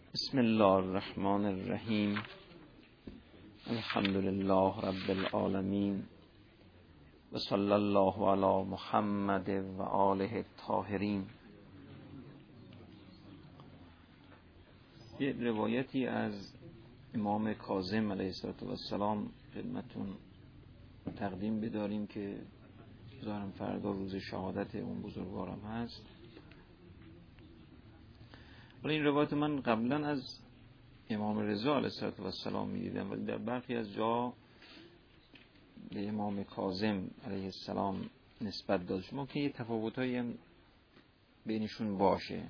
بسم الله الرحمن الرحیم. الحمد لله رب العالمین و صلی الله علی محمد و آله الطاهرین. یه روایتی از امام کاظم علیه السلام خدمتون تقدیم بداریم که ظاهرا فردا روز شهادت اون بزرگوارم هست. ولی این روایت من قبلا از امام رضا علیه السلام می‌دیدم، ولی در برخی از جا به امام کاظم علیه السلام نسبت داده شد. ممکن یه تفاوتایی هم بینشون باشه.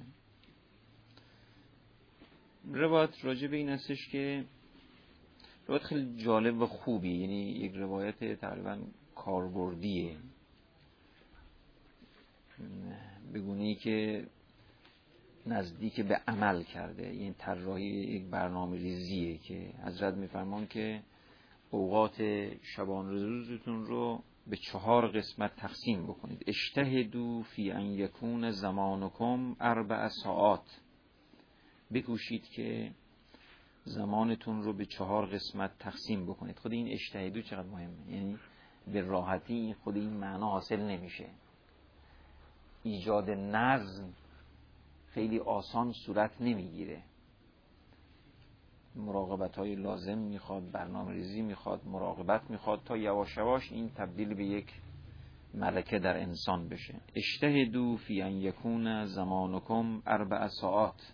روایت راجع به این هستش که روایت خیلی جالب و خوبی، یعنی یک روایت تقریبا کاربردیه، به گونه‌ای که نزدیک به عمل کرده. این طراحی یک برنامه ریزیه که حضرت میفرمان که اوقات شبان روزتون رو به 4 قسمت تقسیم بکنید. اجتهدوا فی ان یکون زمانکم 4 ساعات. بکوشید که زمانتون رو به 4 قسمت تقسیم بکنید. خود این اجتهدوا چقدر مهمه، یعنی به راحتی خود این معنا حاصل نمیشه. ایجاد نظم خیلی آسان صورت نمیگیره. مراقبت های لازم میخواد، برنامه ریزی میخواد، مراقبت میخواد تا یواش یواش این تبدیل به یک ملکه در انسان بشه. اجتهدوا فی ان یکون زمانکم 4 ساعات.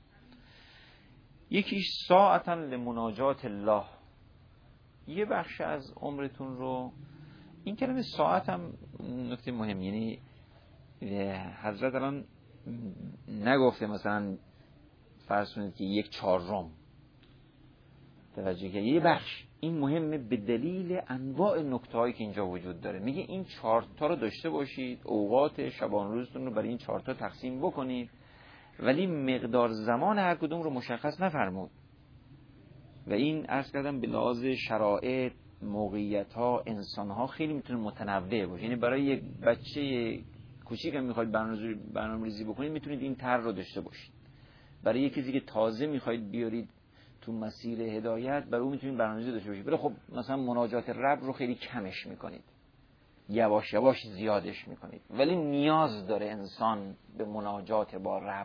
یکیش ساعتا لمناجات الله، یه بخش از عمرتون رو. این کلمه ساعت هم نکته مهم، یعنی حضرت الان نگفته مثلا فرض کنید که 1/4 توجه که یه بخش. این مهمه به دلیل انواع نکته‌هایی که اینجا وجود داره. میگه این 4 تا رو داشته باشید، اوقات شبان روزتون رو برای این 4 تا تقسیم بکنید، ولی مقدار زمان هر کدوم رو مشخص نفرمود. و این عرض کردم به لحاظ شرایط، موقعیت‌ها، انسان‌ها خیلی میتونه متنوع باشه. یعنی برای یک بچه کوچیک هم میخواید برنامه‌ریزی بکنید، میتونید این طرح رو داشته باشید. برای یک کسی که تازه میخواید بیارید تو مسیر هدایت، برای اون میتونید برنامه‌ریزی داشته باشید. ولی خب مثلا مناجات رب رو خیلی کمش میکنید، یواش یواش زیادش میکنید. ولی نیاز داره انسان به مناجات با رب.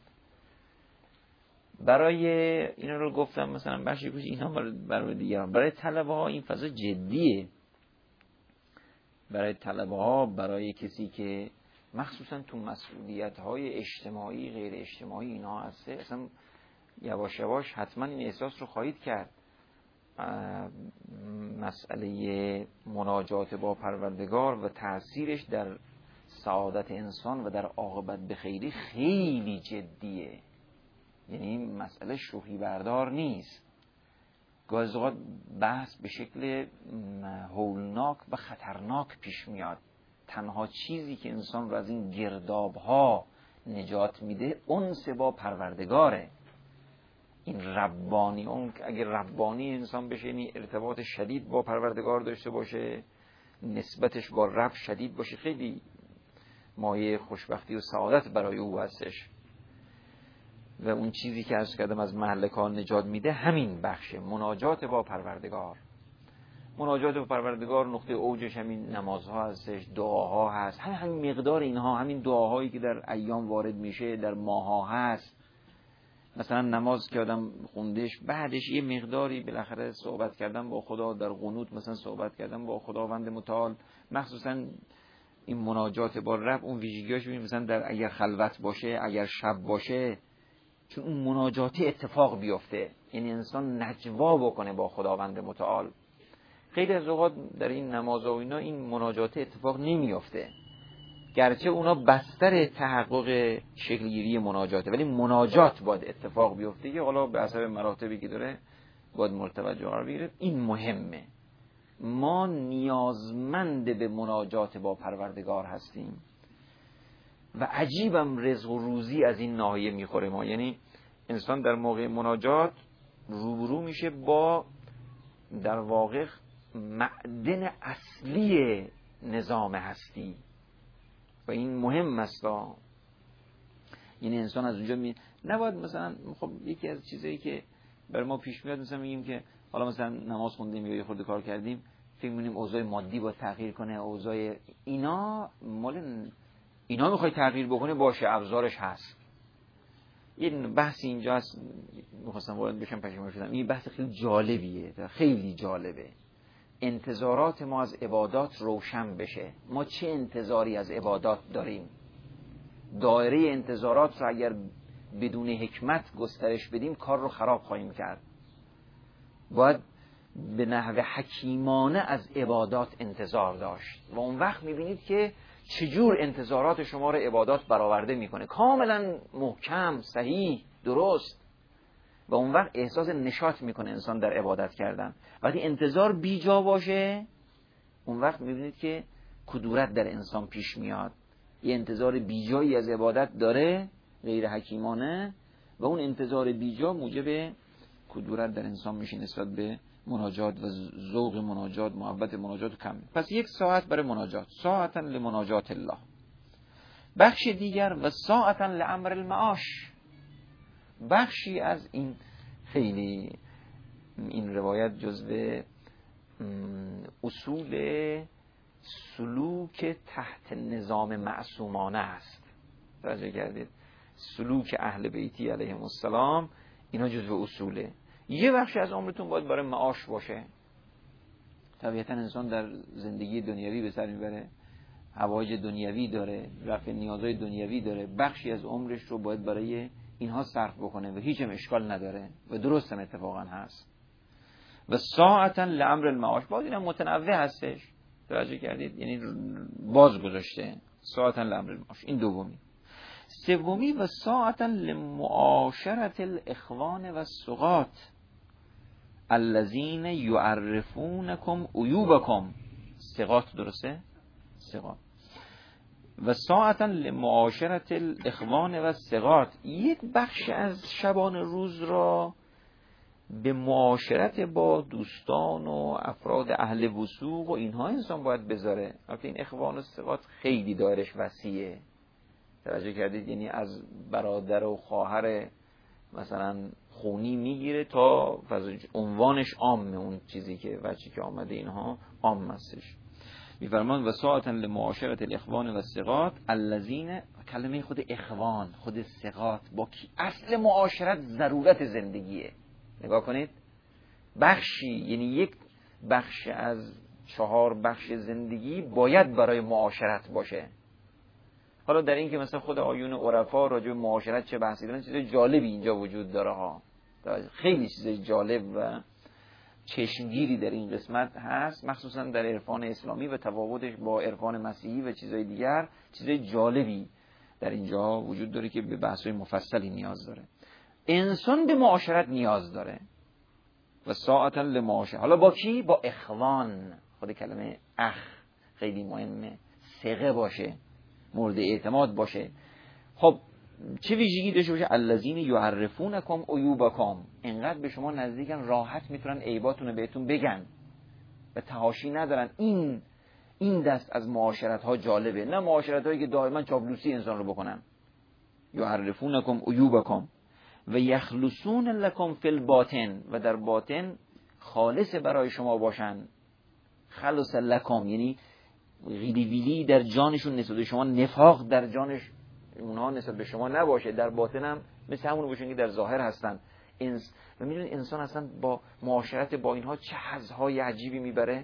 برای اینا رو گفتم مثلا بخشی کوچیک، اینا برای دیگران. برای طلبه ها این فضا جدیه. برای طلبه ها، برای کسی که مخصوصا تو مسئولیت‌های اجتماعی غیر اجتماعی اینا هسته، اصلا یواش یواش حتما این احساس رو خواهید کرد. مسئله مناجات با پروردگار و تأثیرش در سعادت انسان و در عاقبت به خیری خیلی جدیه. یعنی این مسئله شوخی بردار نیست. گاهی اوقات بحث به شکل هولناک و خطرناک پیش میاد. تنها چیزی که انسان رو از این گرداب‌ها نجات میده انس با پروردگاره. این ربانی، اون اگر ربانی انسان بشه، یعنی ارتباط شدید با پروردگار داشته باشه، نسبتش با رب شدید باشه، خیلی مایه خوشبختی و سعادت برای او هستش. و اون چیزی که عرض کردم از مهلکان نجات میده همین بخشه، مناجات با پروردگار. مناجات با پروردگار نقطه اوجش همین نمازها هستش، دعاها هست. همین مقدار اینها، همین دعاهایی که در ایام وارد میشه، در ماها هست. مثلا نماز که آدم خوندش، بعدش یه مقداری بالاخره صحبت کردن با خدا، در قنوت مثلا صحبت کردن با خداوند متعال. مخصوصا این مناجات با رب اون ویژگیاش ببینید، مثلا در اگر خلوت باشه، اگر شب باشه، چون اون مناجاتی اتفاق بیفته، یعنی انسان نجوا بکنه با خداوند متعال. خیلی از اوقات در این نمازها و اینا این مناجات اتفاق نمیفته، گرچه اونا بستر تحقق شکلگیری مناجاته، ولی مناجات باید اتفاق بیفته که حالا به حسب مراتبی که داره باید مرتبط قرار بگیره. این مهمه. ما نیازمند به مناجات با پروردگار هستیم و عجیبم رزق و روزی از این ناحیه میخوره ما. یعنی انسان در موقع مناجات روبرو میشه با در واقع معدن اصلی نظام هستی و این مهم است. یعنی انسان از اونجا نباید مثلا خب یکی از چیزایی که برای ما پیش میاد مثلا میگیم که حالا مثلا نماز خوندیم یا یه خورده کار کردیم فکر می‌کنیم اوضاع مادی باید تغییر کنه، اوضاع اینا میخوای تغییر بکنه باشه، ابزارش هست. یه بحث اینجا هست میخواستم وارد بشم پشیمون شدم. این بحث خیلی جالبیه، خیلی جالبه. انتظارات ما از عبادات روشن بشه. ما چه انتظاری از عبادات داریم؟ دایره انتظارات رو اگر بدون حکمت گسترش بدیم کار رو خراب خواهیم کرد. باید به نحو حکیمانه از عبادات انتظار داشت و اون وقت میبینید که چجور انتظارات شما رو عبادات برآورده میکنه، کاملا محکم، صحیح، درست. و اون وقت احساس نشاط میکنه انسان در عبادت کردن. وقتی انتظار بیجا باشه اون وقت میبینید که کدورت در انسان پیش میاد. یه انتظار بیجایی از عبادت داره غیر حکیمانه و اون انتظار بیجا موجب کدورت در انسان میشه نسبت به مناجات و ذوق مناجات، محبت مناجات کم. پس 1 ساعت برای مناجات، ساعتا لمناجات الله. بخش دیگر و ساعتا لامر المعاش. بخشی از این خیلی این روایت جزو اصول سلوک تحت نظام معصومانه است. توجه کردید؟ سلوک اهل بیتی علیهم السلام اینا جزو اصوله. یه بخش از عمرتون باید برای معاش باشه. طبیعتا انسان در زندگی دنیوی به سر میبره، حوایج دنیوی داره، رفع نیازهای دنیوی داره، بخشی از عمرش رو باید برای اینها صرف بکنه و هیچ هم اشکال نداره و درست هم اتفاقا هست. و ساعتا لامر المعاش باز اینم متنوع هستش. توجه کردید؟ یعنی باز گذاشته ساعتا لامر المعاش. این دومی. سومی و ساعتا لمعاشرت الاخوان و الثقات الذین یعرفونکم عیوبکم. ثقات درسته؟ ثقات. و ساعتا لمعاشرت الاخوان و الثقات، یک بخش از شبان روز را به معاشرت با دوستان و افراد اهل وثوق و اینها انسان باید بذاره. البته این اخوان و ثقات خیلی دایرش وسیعه. توجه کردید؟ یعنی از برادر و خواهر مثلا خونی میگیره تا عنوانش عامه، اون چیزی که وچی که آمده اینها عام هستش. میفرمان و ساعتا لمعاشرت الاخوان و الثقات الذین، کلمه خود اخوان، خود ثقات با اصل معاشرت ضرورت زندگیه. نگاه کنید، بخشی یعنی یک بخش از 4 بخش زندگی باید برای معاشرت باشه. حالا در این که مثلا خود آیون عرفا راجع به معاشرت چه بحثی دارن، چیز جالبی اینجا وجود داره ها. خیلی چیز جالب و چشمگیری در این قسمت هست، مخصوصا در عرفان اسلامی و تفاوتش با عرفان مسیحی و چیزهای دیگر. چیزای جالبی در اینجا وجود داره که به بحث‌های مفصلی نیاز داره. انسان به معاشرت نیاز داره. و ساعتا لمعاشرت، حالا با کی؟ با اخوان. خود کلمه اخ خیلی مهمه. ثقه باشه، مورد اعتماد باشه. خب چه ویژگی داشته باشه؟ الذین یعرفونکم عیوبکم، اینقدر به شما نزدیکن راحت میتونن عیباتون رو بهتون بگن و تحاشی ندارن. این دست از معاشرت ها جالبه، نه معاشرت هایی که دائما چاپلوسی انسان رو بکنن. یعرفونکم عیوبکم و یخلصون لکم فی الباطن، و در باطن خالص برای شما باشن. خلص لکم یعنی غیلی ویلی در جانشون نسبت به شما، نفاق در جانش اونها نسبت به شما نباشه، در باطن هم مثل همون باشن که در ظاهر هستن. و میدونید انسان اصلا با معاشرت با اینها چه حظهای عجیبی میبره،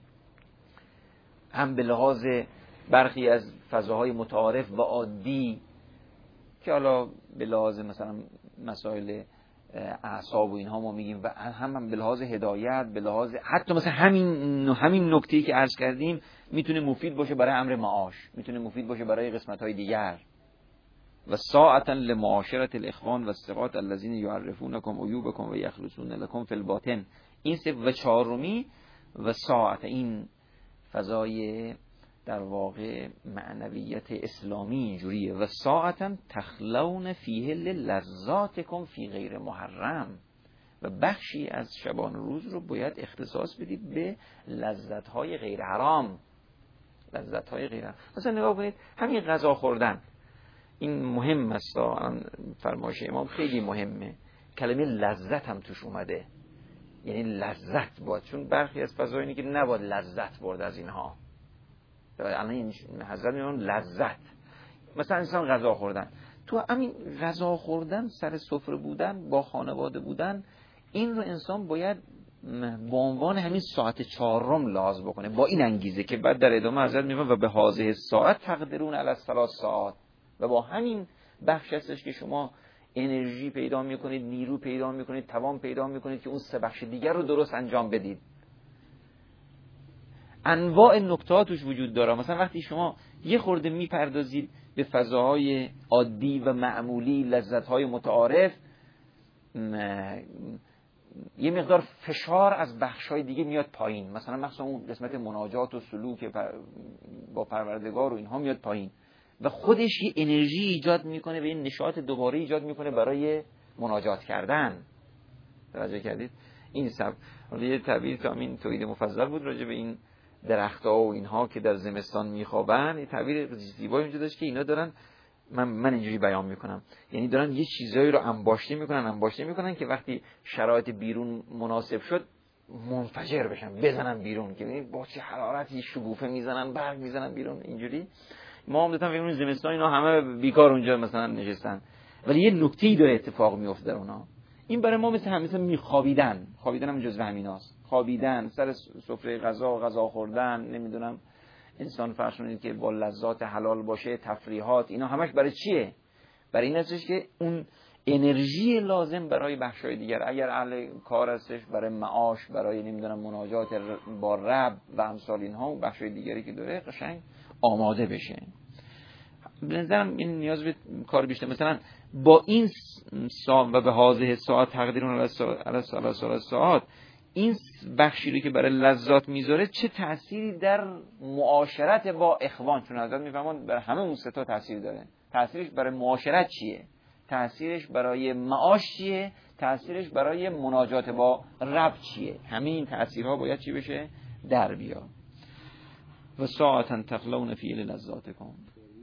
هم به لحاظ برخی از فضاهای متعارف و عادی که حالا به لحاظ مثلا مسائل اعصاب و اینها ما میگیم، و هم به لحاظ هدایت، به لحاظ حتی مثلا همین نکته‌ای که عرض کردیم میتونه مفید باشه برای امر معاش، میتونه مفید باشه برای قسمت‌های دیگر. و ساعتا لمعاشرت الاخوان و الثقات الذین یعرفونکم عیوبکم و یخلصون لکم فی الباطن. این و چهارمی و ساعت، این فضای در واقع معنویت اسلامی اینجوریه. و ساعتا تخلون فیه للذاتکم فی غیر محرم، و بخشی از شبان روز رو باید اختصاص بدید به لذت‌های غیر حرام. لذت‌های غیر حرام. مثلا نگاه کنید همین غذا خوردن، این مهم است. فرمایش امام خیلی مهمه. کلمه لذت هم توش اومده، یعنی لذت باید، چون برخی از فضای اینه که نباید لذت برد از اینها. الان این حضرت میگن لذت، مثلا انسان غذا خوردن، تو همین غذا خوردن، سر سفره بودن، با خانواده بودن، این رو انسان باید با عنوان همین ساعت 4 لحاظ بکنه، با این انگیزه که بعد در ادامه حضرت میگن و به هذه ساعت تقدرون علی 3 ساعات، و با همین بخش هستش که شما انرژی پیدا میکنید، نیرو پیدا میکنید، توان پیدا میکنید که اون 3 بخش دیگر رو درست انجام بدید. انواع نکته‌ها توش وجود داره. مثلا وقتی شما یه خورده میپردازید به فضاهای عادی و معمولی، لذت‌های متعارف، یه مقدار فشار از بخش‌های دیگه میاد پایین. مثلا اون قسمت مناجات و سلوک با پروردگار و اینها میاد پایین و خودش یه انرژی ایجاد میکنه و یه نشاط دوباره ایجاد میکنه برای مناجات کردن. توجه کردید؟ این یه تعبیر که همین توحید مفضل بود راجع به این درخت‌ها و اینها که در زمستان میخوابن. یه تعبیر زیبایی اونجا داشت که اینا دارن، من اینجوری بیان میکنم، یعنی دارن یه چیزایی رو انباشته میکنن که وقتی شرایط بیرون مناسب شد منفجر بشن، بزنن بیرون، که ببینید با چه حرارتی شکوفه میزنن، برق میزنن بیرون. اینجوری ما هم دادم ببینید زمستان اینا همه بیکار اونجا مثلا نشستن، ولی یه نکته‌ای داره اتفاق میفته در اونها. این برای ما مثل میخوابیدن هم جزو همیناست. خوابیدن، سر سفره غذا خوردن، نمیدونم انسان فرشونید که با لذات حلال باشه، تفریحات، اینا همش برای چیه؟ برای این هستش که اون انرژی لازم برای بخشای دیگر، اگر اهل کار هستش برای معاش، برای نمیدونم مناجات با رب و امثال اینها و بخشای دیگری که داره قشنگ آماده بشه. به نظرم این نیاز به کار بیشتر. مثلا با این ساعت و به هذه ساعت تقدیرون علی ساعات، این بخشی رو که برای لذات میذاره چه تأثیری در معاشرت با اخوان، چون حضرت میفهمون برای همه اون 3 تأثیر داره. تأثیرش برای معاشرت چیه؟ تأثیرش برای معاش چیه؟ تأثیرش برای مناجات با رب چیه؟ همین تأثیرها باید چی بشه؟ در بیاد. و ساعتا تخلون فیه للذاتکم،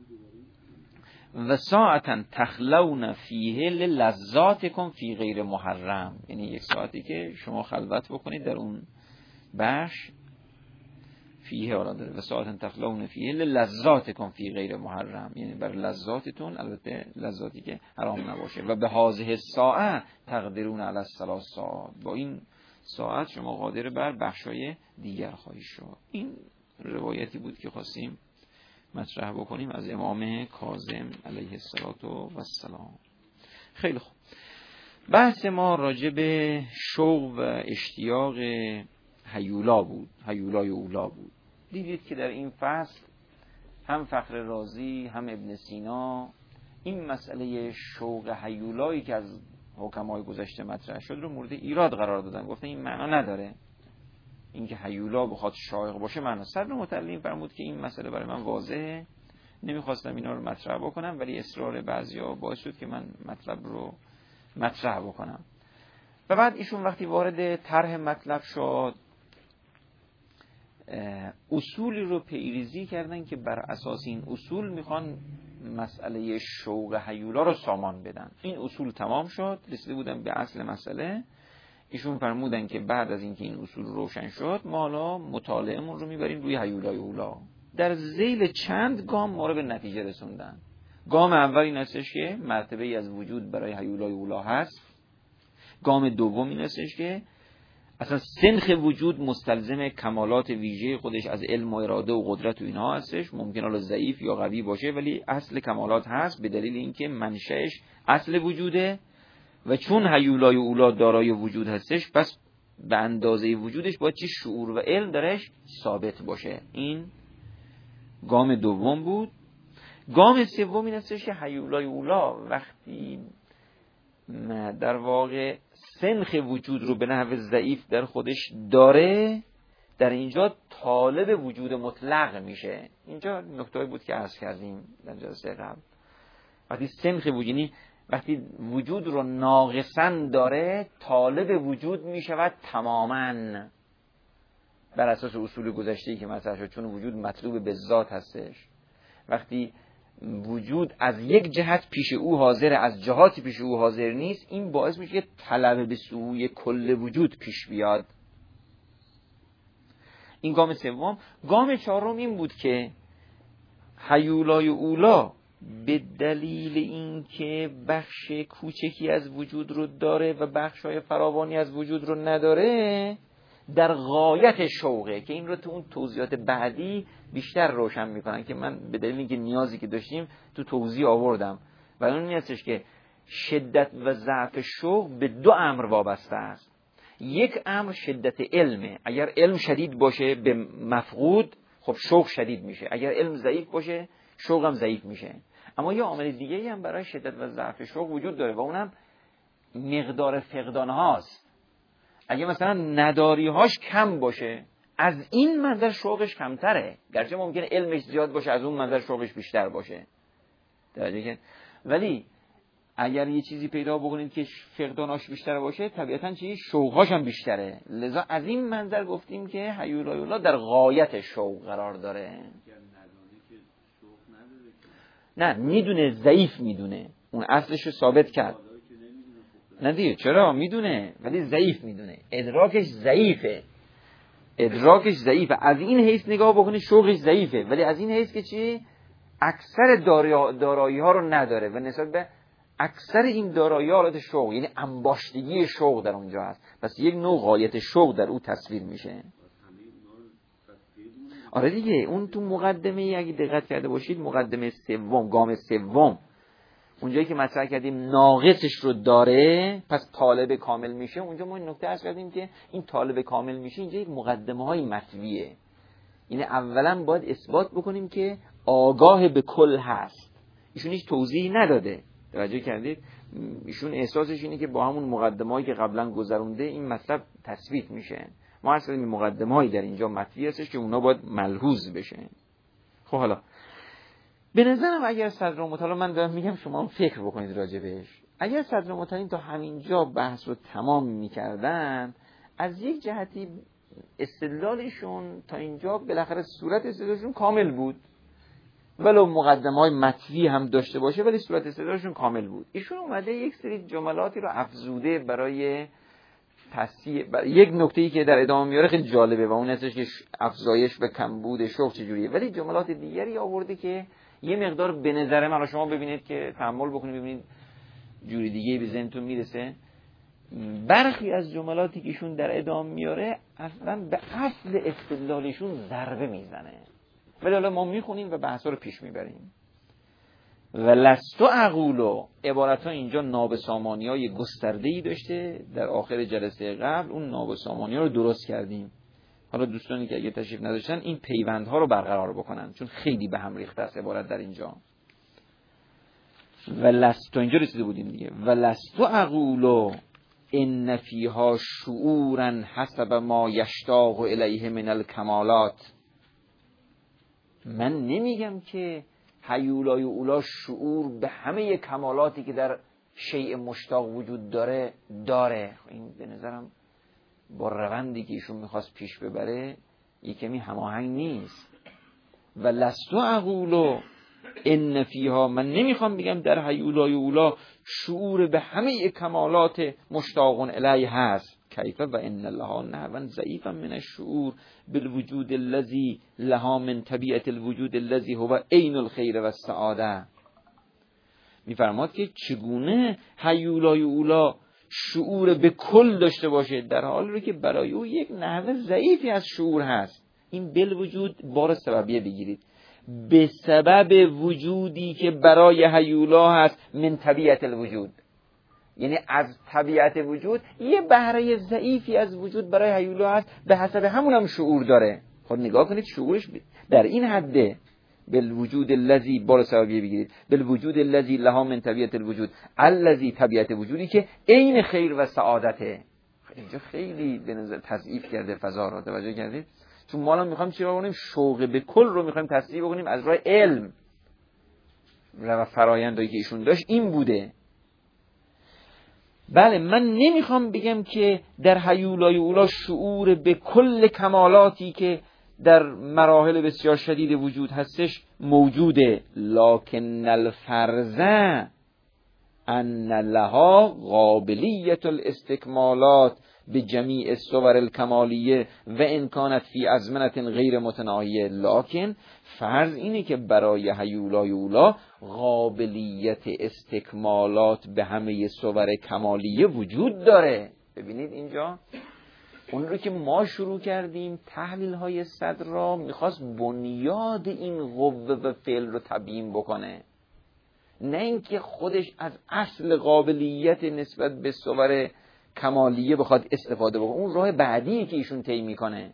و ساعتا تخلون فیه للذاتکم فی غیر محرم، یعنی یک ساعتی که شما خلوت بکنید در اون بخش فیه آراده، و ساعتا تخلون فیه للذاتکم فی غیر محرم، یعنی بر لذاتتون، البته لذاتی که حرام نباشه. و به هذه ساعت تقدرون علی 3 ساعات، با این ساعت شما قادر بر بخشای دیگر خواهید شد. این روایتی بود که خواستیم مطرح بکنیم از امام کاظم علیه السلام. خیلی خوب، بحث ما راجع به شوق و اشتیاق هیولا بود، هیولای اولا بود. دیدید که در این فصل هم فخر رازی هم ابن سینا این مسئله شوق هیولایی که از حکمای گذشته مطرح شد رو مورد ایراد قرار دادن. گفتن این معنا نداره، اینکه هیولا بخواد شایق باشه معنا. صدر متعلیم فرمود که این مسئله برای من واضحه، نمیخواستم اینا رو مطرح بکنم، ولی اصرار بعضیا باعث شد که من مطلب رو مطرح بکنم. و بعد ایشون وقتی وارد طرح مطلب شد، اصولی رو پیریزی کردن که بر اساس این اصول میخوان مسئله شوق هیولا رو سامان بدن. این اصول تمام شد، رسیده بودن به اصل مسئله. ایشون فرمودن که بعد از اینکه این اصول روشن شد، ما حالا مطالعه‌مون رو میبریم روی هیولای اولا. در ذیل چند گام ما رو به نتیجه رسوندن. گام اول این هستش که مرتبه ای از وجود برای هیولای اولا هست. گام دوم این هستش که اصلا سنخ وجود مستلزم کمالات ویژه خودش از علم و اراده و قدرت و اینها هستش. ممکن حالا ضعیف یا قوی باشه، ولی اصل کمالات هست، به دلیل اینکه منشأش اصل وجوده و چون هیولای اولا دارای وجود هستش، پس به اندازه وجودش باید چه شعور و علم درش ثابت باشه. این گام دوم بود. گام سوم این هستش که هیولای اولا وقتی در واقع سنخ وجود رو به نحو ضعیف در خودش داره، در اینجا طالب وجود مطلق میشه. اینجا نکته‌ای بود که عرض کردیم در جلسه قبل. وقتی سنخ وجودی، وقتی وجود رو ناقصاً داره، طالب وجود میشود تماماً بر اساس اصول گذشته‌ای که مطرح شد، چون وجود مطلوب به ذات هستش. وقتی وجود از یک جهت پیش او حاضر، از جهاتی پیش او حاضر نیست، این باعث میشه که طلب به سوی کل وجود پیش بیاد. این گام سوم. گام چهارم این بود که هیولای اولا به دلیل اینکه بخش کوچکی از وجود رو داره و بخشای فراوانی از وجود رو نداره، در غایت شوقه، که این رو تو اون توضیحات بعدی بیشتر روشن میکنن که من به دلیل اینکه نیازی که داشتیم تو توضیح آوردم. و اون نیستش که شدت و ضعف شوق به دو امر وابسته است. یک امر شدت علمه، اگر علم شدید باشه به مفقود، خب شوق شدید میشه. اگر علم ضعیف باشه شوق هم ضعیف میشه. اما یه عامل دیگه هم برای شدت و ضعف شوق وجود داره و اونم مقدار فقدان هاست. اگه مثلا نداری هاش کم باشه، از این منظر شوقش کمتره، گرچه ممکنه علمش زیاد باشه از اون منظر شوقش بیشتر باشه. ولی اگر یه چیزی پیدا بکنید که فقداناش بیشتر باشه، طبیعتاً شوقهاش هم بیشتره. لذا از این منظر گفتیم که هیولای الله در غایت شوق قرار داره. نه میدونه، ضعیف میدونه، اون اصلش رو ثابت کرد. نه دیگه چرا میدونه ولی ضعیف میدونه، ادراکش ضعیفه. از این حیث نگاه بکنید شوقش ضعیفه، ولی از این حیث که چی؟ اکثر دارایی ها رو نداره و نسبت به اکثر این دارایی ها حالت شوق، یعنی انباشتگی شوق در اونجا هست. پس یک نوع غایت شوق در او تصویر میشه. آره دیگه، اون تو مقدمه اگه دقت کرده باشید، مقدمه سوم، گام سوم، اونجایی که مطرح کردیم ناقصش رو داره پس طالب کامل میشه، اونجا ما این نکته عرض کردیم که این طالب کامل میشه اینجا یک مقدمه های مطویه. یعنی اولا باید اثبات بکنیم که آگاه به کل هست. ایشون هیچ توضیحی نداده، توجه کردید؟ ایشون احساسش اینه که با همون مقدمه‌ای که قبلا گذرونده این مطلب تثبیت میشه. ما اصلا این مقدمه‌ای در اینجا مطوی هستش که اونا باید ملحوظ بشه. خب حالا به نظرم اگر صدر مطالعه، من دارم میگم شما هم فکر بکنید راجع بهش، اگر صدر مطالعه تا همینجا بحث رو تمام میکردن، از یک جهتی استدلالشون تا اینجا بالاخره صورت استدلالشون کامل بود، ولو مقدمه‌های مطوی هم داشته باشه ولی صورت استدلالشون کامل بود. ایشون اومده یک سری جملاتی رو افزوده برای تصحیح. یک نکته‌ای که در ادامه میاره خیلی جالبه و اون هستش که افزایش به کمبود شوق چجوریه، ولی جملات دیگری آورده که یه مقدار به نظر من، شما ببینید که تأمل بکنید ببینید جوری دیگه به ذهنتون میرسه. برخی از جملاتی که ایشون در ادامه میاره اصلا به اصل استدلالشون ضربه میزنه، ولی حالا ما میخونیم و بحثا رو پیش میبریم. و لستو اقولو عبارتها اینجا نابسامانی‌های گسترده‌ای داشته. در آخر جلسه قبل اون نابسامانی‌ها رو درست کردیم. حالا دوستانی که اگه تشریف نداشتن این پیوندها رو برقرار بکنن، چون خیلی به هم ریخته است عبارت در اینجا. و لستو اینجا رسیده بودیم دیگه. و لستو اقولو ان فیها شعورا حسب ما یشتاق الیه من الکمالات. من نمیگم که هیولای اولا شعور به همه کمالاتی که در شیء مشتاق وجود داره. این به نظرم با روندی که ایشون میخواست پیش ببره یکمی هماهنگ نیست. و لستو اقولو ان فیها، من نمیخوام بگم در هیولای اولا شعور به همه کمالات مشتاق الیه هست. کیف و ان لها نحوا ضعیفا من الشعور بالوجود الذی لها من طبیعت الوجود الذی هو عین الخیر و السعاده. میفرماد که چگونه هیولای اولا شعور به کل داشته باشه در حالی که برای او یک نحوه ضعیفی از شعور هست. این بالوجود بار سببیه بگیرید، به سبب وجودی که برای هیولا هست من طبیعت الوجود، یعنی از طبیعت وجود یه بهره ضعیفی از وجود برای هیولا هست، به حسب همون هم شعور داره. خود نگاه کنید شعورش در این حده. بالوجود الذی بار سببیه بگیرید، بالوجود الذی لها من طبیعت الوجود الذی طبیعت وجودی که عین خیر و سعادته. اینجا خیلی به نظر تضعیف کرده فضا رو، توجه کردید؟ چون ما الان میخوایم چیکار کنیم؟ شوق به کل رو میخوایم تصدیق بکنیم از راه علم و فرایندی که ایشون داشت این بوده. بله، من نمیخوام بگم که در هیولای اولا شعور به کل کمالاتی که در مراحل بسیار شدید وجود هستش موجوده. لکن الفرض ان لها قابلیت الاستکمالات به جمیع الصور الکمالیه و ان کانت فی ازمنه غیر متناهیه. لکن فرض اینه که برای هیولای اولا قابلیت استکمالات به همه صور کمالیه وجود داره. ببینید اینجا اون رو که ما شروع کردیم تحلیل های صدر را میخواست بنیاد این قوه و فعل رو تبیین بکنه، نه اینکه خودش از اصل قابلیت نسبت به صور کمالیه بخواد استفاده بکنه. اون راه بعدی که ایشون طی میکنه.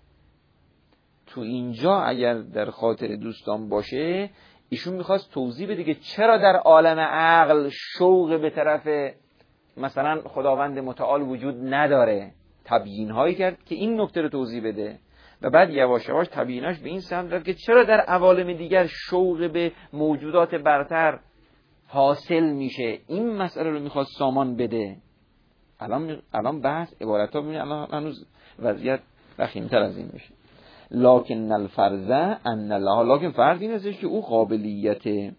تو اینجا اگر در خاطر دوستان باشه ایشون میخواست توضیح بده که چرا در عالم عقل شوق به طرف مثلا خداوند متعال وجود نداره. تبیین هایی کرد که این نکته رو توضیح بده و بعد یواش یواش تبییناش به این سمت رفت که چرا در عوالم دیگر شوق به موجودات برتر حاصل میشه. این مسئله رو میخواد سامان بده. الان بحث عبارت ها ببینید الان هنوز وضعیت وخیم‌تر از این میشه. لکن الفرض ان الله، لکن فرض این هستش که او قابلیت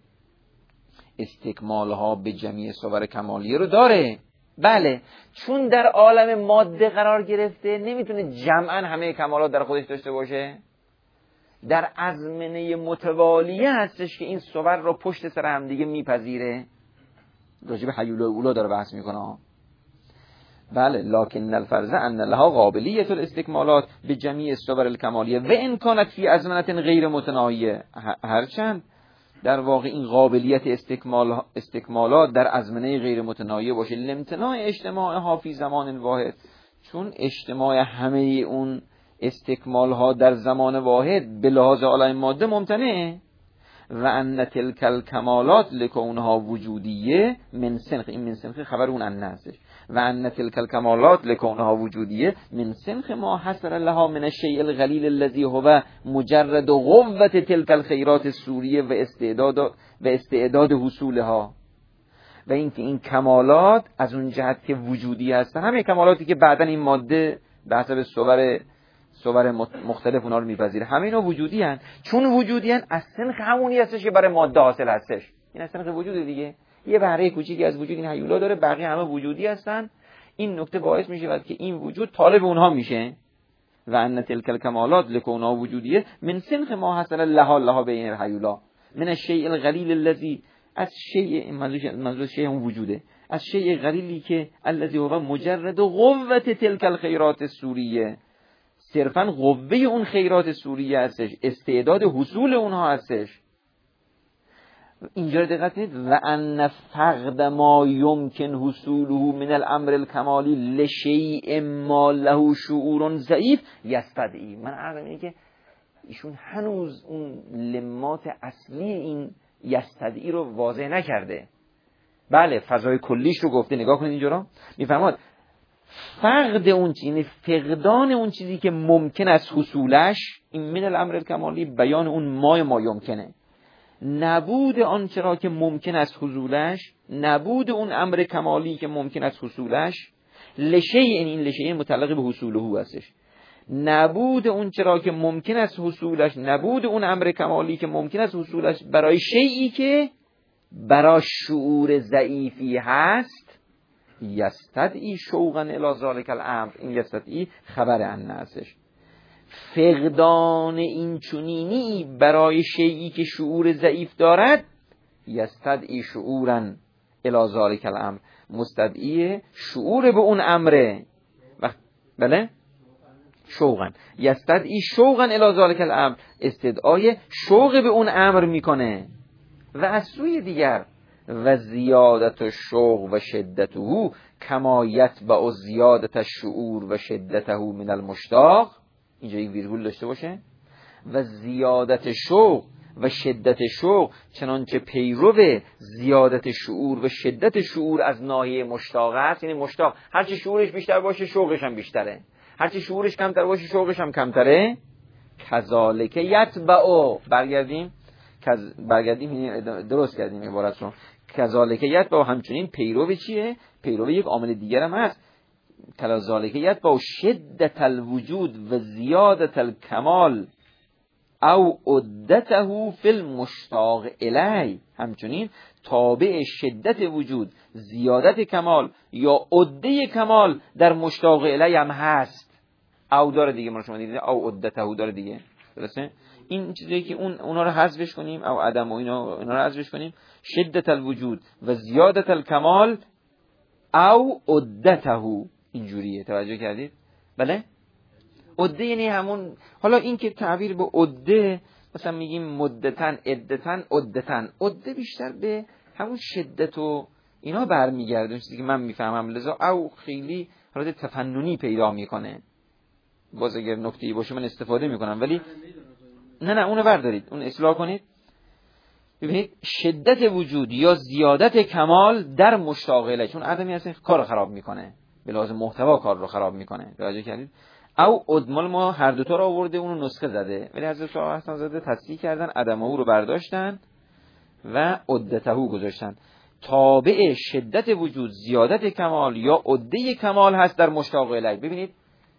استکمال ها به جمیع صور کمالیه رو داره. بله، چون در عالم ماده قرار گرفته نمیتونه جمعا همه کمالات در خودش داشته باشه. در ازمنه متوالیه هستش که این صور رو پشت سر هم دیگه میپذیره. راجع به حیول اولا داره بحث میکنه. بله، لکن الفرض ان لها قابلیت الاستکمالات به جمیع الصور الکمالیه و ان کانت فی ازمنه غیر متناهیه. هرچند در واقع این قابلیت استکمالات در ازمنه غیر متناهیه باشه، لامتناع اجتماع ها فی زمان واحد، چون اجتماع همه اون استکمال ها در زمان واحد به لحاظ عالم ماده ممتنعه. و ان تلک الکمالات لکونها وجودیه من سنخ، این من سنخ خبر اون ان هستش. و ان تلک الکمالات لکونها وجودیه من سنخ ما حصل لها من الشیء القلیل الذی هو مجرد قوة تلک الخیرات السوریه و استعداد حصولها. و اینکه این کمالات از اون جهت که وجودی هستن، همه کمالاتی که بعدن این ماده به حسب صور مختلف اونا رو میپذیره، همه اینا وجودی هن. چون وجودی هن از سنخ همونی هستش که برای ماده حاصل هستش. این از سنخ وجود دیگه. یه بهره کوچیکی از وجود این هیولا داره، بقیه همه وجودی هستن. این نکته باعث میشه که این وجود طالب اونها میشه. و ان تلک الکمالات لکونها وجودیه من سنخ ما حصل لها بین الهیولا من الشیء القلیل الذی، از شیء، منظور شیء هم وجوده، از شیء قلیلی که الذی هو مجرد قوة تلک الخیرات السوریه، صرفاً قوه اون خیرات سوریه هستش، استعداد حصول اونها هستش. اینجا دقت کنید. و ان فقد ما یمکن حصوله من الامر الکمالی لشیء ما له شعور ضعیف یستدعی. من عرضم اینه که ایشون هنوز اون لمات اصلی این یستدعی رو واضح نکرده. بله، فضای کلیش رو گفته. نگاه کنید اینجا رو میفهمید. فقد اون چیز، یعنی فقدان اون چیزی که ممکن است حصولش، این من الامر الکمالی بیان اون ما یمکنه. نبود آن چرا که ممکن است حصولش، نبود اون امر کمالی که ممکن است حصولش، لشیء، این لشیء متعلق به حصوله هستش. نبود اون چرا که ممکن است حصولش، نبود اون امر کمالی که ممکن است حصولش برای شیئی که برای شعور ضعیفی هست، یستدعی شوقا الی ذلک الامر. این یستدعی خبر ان هستش. فقدان این چنینی برای شیئی که شعور ضعیف دارد، یستدعی شعورا الی ذلک الامر، مستدعی شعور به اون امره. بله، شوقا، یستدعی شوقا الی ذلک الامر، استدعای شوق به اون امر میکنه. و از سوی دیگر و زیادت الشوق و شدته کما یتبع زیادت الشعور و شدته من المشتاق. اینجا یک ویرگول داشته باشه. و زیادت شوق و شدت شوق چنانچه پیرو زیادت شعور و شدت شعور از ناحیه مشتاق است. یعنی مشتاق هرچی شعورش بیشتر باشه شوقش هم بیشتره، هرچی شعورش کمتر باشه شوقش هم کمتره. کذالک یتبع، برگردیم درست کردیم عبارت رو. کذالک یتبع، همچنین پیرو چیه؟ پیرو یک عامل دیگر هم هست. کلازالکیت با شدت الوجود و زیادت الکمال او عدته فی المشتاق الی، همچنین تابع شدت وجود، زیادت کمال یا عده کمال در مشتاق الی هم هست. او داره دیگه، ما شما دیدید او عدته داره دیگه، درسته؟ این چیزی که اونا رو حذفش کنیم، او عدم و اینا رو حذفش کنیم، شدت الوجود و زیادت الکمال او عدته، اینجوریه. توجه کردید؟ بله؟ عده یعنی همون، حالا این که تعبیر به عده مثلا میگیم مدتن، عدتن، عدتن، عده بیشتر به همون شدت و اینا برمیگرده، چیزی که من میفهمم، لذا او خیلی حالت تفننی پیدا میکنه. باز اگر نکته‌ای باشه من استفاده میکنم، ولی نه اونو بردارید، اون اصلاح کنید. ببینید شدت وجود یا زیادت کمال در مشتاق الیه، چون عدمی اصلا کارو خراب میکنه، به لحاظ محتوا کار رو خراب میکنه. توجه کردید؟ او ادمال ما هر دو تا رو آورده، اونو نسخه زده، ولی حضرت شاه حسن زاده تصحیح کردن، عدمه رو برداشتن و عدته گذاشتن. تابع شدت وجود، زیادت کمال یا عده کمال هست در مشتاق الیه. ببینید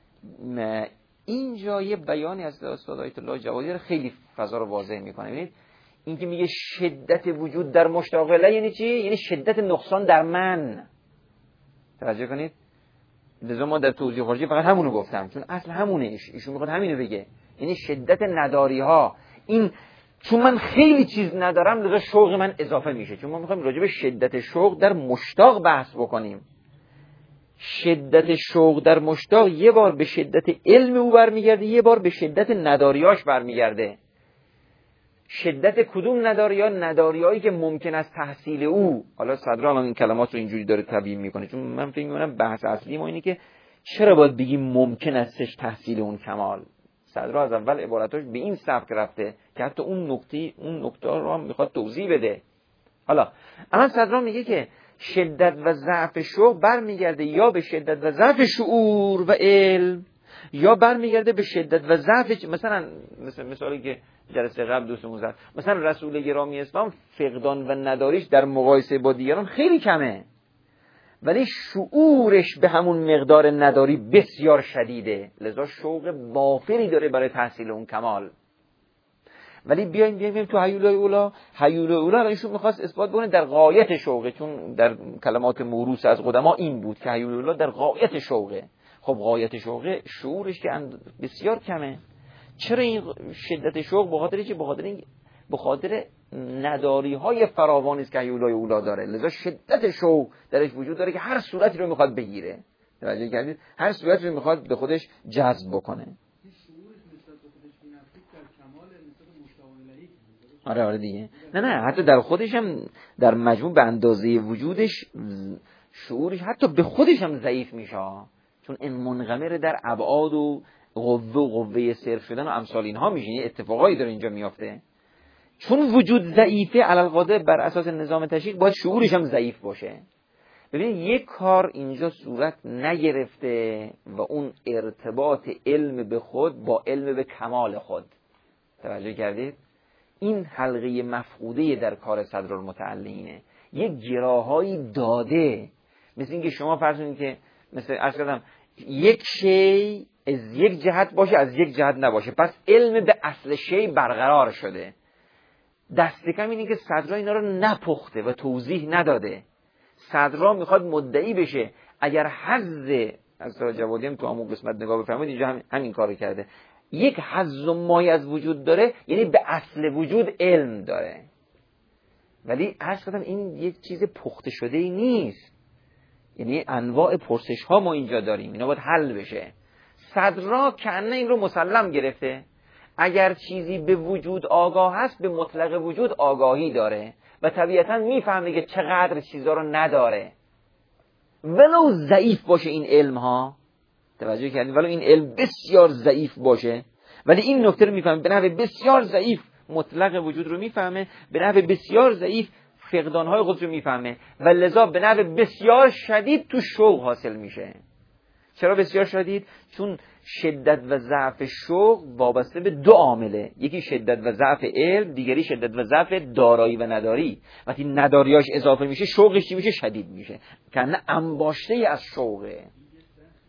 اینجا یه بیانی از استاد آیت الله جوادی رو خیلی فضا رو واضح میکنه. ببینید این که میگه شدت وجود در مشتاق الیه یعنی چی؟ یعنی شدت نقصان در من. توجه کنید، لذا ما در توضیح خارجی فقط همونو گفتم، چون اصل همونه، ایشون میخواد همینو بگه، یعنی شدت نداری ها. این چون من خیلی چیز ندارم لذا شوق من اضافه میشه، چون ما میخوایم راجع به شدت شوق در مشتاق بحث بکنیم. شدت شوق در مشتاق یه بار به شدت علم او برمیگرده، یه بار به شدت نداریاش برمیگرده. شدت کدوم نداریا؟ نداریایی که ممکن است تحصیل او. حالا صدر الان این کلمات رو اینجوری داره تبیین میکنه، چون من فکر میکنم بحث اصلی ما اینه که چرا باید بگیم ممکن استش تحصیل اون کمال. صدر از اول عبارتاش به این سبک رفته که حتی اون نکته رو هم میخواد توضیح بده. حالا الان صدر میگه که شدت و ضعف شوق برمیگرده یا به شدت و ضعف شعور و علم، یا برمیگرده به شدت و ضعف، مثالی که جلسه قبل دوستمون زد، مثلا رسول گرامی اسلام فقدان و نداریش در مقایسه با دیگران خیلی کمه، ولی شعورش به همون مقدار نداری بسیار شدیده، لذا شوق وافری داره برای تحصیل اون کمال. ولی بیایم تو حیولای اولا ایشون میخواست اثبات بکنه در غایت شوقه، چون در کلمات موروث از قدما این بود که حیولای اولا در غایت شوقه. خب غایت شوقه شعورش که بسیار کمه. چرا این شدت شوق؟ به خاطر نداری های فراوانی است که حیولای اولا داره، لذا شدت شوق درش وجود داره که هر صورتی رو میخواد بگیره. توجه کردید؟ هر صورتی رو میخواد به خودش جذب بکنه. آره دیگه. نه حتی در خودش هم در مجموع به اندازه وجودش شعورش حتی به خودش هم ضعیف میشه، چون این منغمر در ابعاد و قوه صرف شدن و امثال اینها میشه. اتفاقایی داره اینجا میافته، چون وجود ضعیفه علالقاده بر اساس نظام تشریع باید شعورش هم ضعیف باشه. ببینید یک کار اینجا صورت نگرفته و اون ارتباط علم به خود با علم به کمال خود. توجه کردید؟ این حلقه مفقوده در کار صدرالمتعلینه. یک گراهایی داده، مثل اینکه شما فرض کنید که مثل عرض کردم یک شی از یک جهت باشه از یک جهت نباشه، پس علم به اصل شی برقرار شده. دست کم اینه که صدرا اینا رو نپخته و توضیح نداده. صدرا میخواد مدعی بشه اگر حظ از جوادی هم تو همون قسمت نگاه بفرمایید، اینجا همین کارو کرده. یک حظ و مایه از وجود داره، یعنی به اصل وجود علم داره، ولی عرض کردم این یک چیز پخته شده ای نیست. یعنی انواع پرسش ها ما اینجا داریم، اینا باید حل بشه. صدرا کنه این رو مسلم گرفته، اگر چیزی به وجود آگاه هست به مطلق وجود آگاهی داره و طبیعتا میفهمه که چقدر چیزا رو نداره، ولو ضعیف باشه این علم ها. توجه کردید؟ ولو این علم بسیار ضعیف باشه، ولی این نکته رو میفهمه، به نحو بسیار ضعیف مطلق وجود رو میفهمه، به نحو بسیار ضعیف فقدانهای خود رو میفهمه و لذا به نحو بسیار شدید تو شوق حاصل میشه. چرا بسیار شدید؟ چون شدت و ضعف شوق وابسته به دو عامله، یکی شدت و ضعف علم، دیگری شدت و ضعف دارایی و نداری. وقتی نداریاش اضافه میشه شوقش چی میشه؟ شدید میشه، کنه انباشته از شوقه.